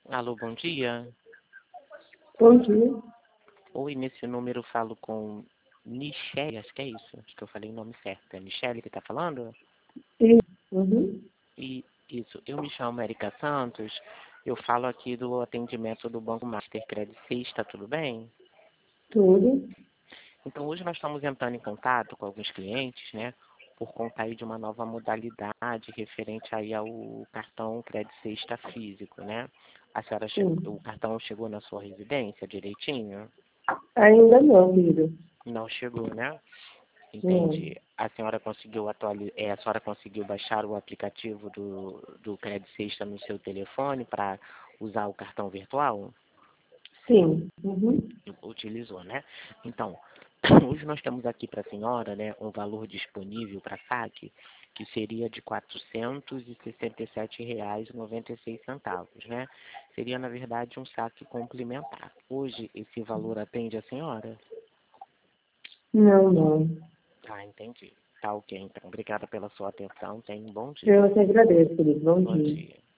Alô, bom dia. Bom dia. Oi, nesse número eu falo com Michele, acho que é isso. Acho que eu falei o nome certo. É Michele que está falando? Sim. Uhum. E isso, eu me chamo Erika Santos. Eu falo aqui do atendimento do Banco Master Credit Suisse, tá tudo bem? Tudo. Então hoje nós estamos entrando em contato com alguns clientes, né? Por conta aí de uma nova modalidade referente aí ao cartão Credit Sexta físico, né? A senhora Sim. o cartão chegou na sua residência direitinho? Ainda não, filho. Não chegou, né? Não. Entendi. A senhora conseguiu a senhora conseguiu baixar o aplicativo do Credit Sexta no seu telefone para usar o cartão virtual? Sim. Uhum. Utilizou, né? Então, hoje nós temos aqui para a senhora, né, um valor disponível para saque que seria de R$ 467,96, né? Seria, na verdade, um saque complementar. Hoje, esse valor atende a senhora? Não, não. Ah, entendi. Tá ok, então. Obrigada pela sua atenção. Tenha um bom dia. Eu te agradeço, querido. Bom Bom dia. dia.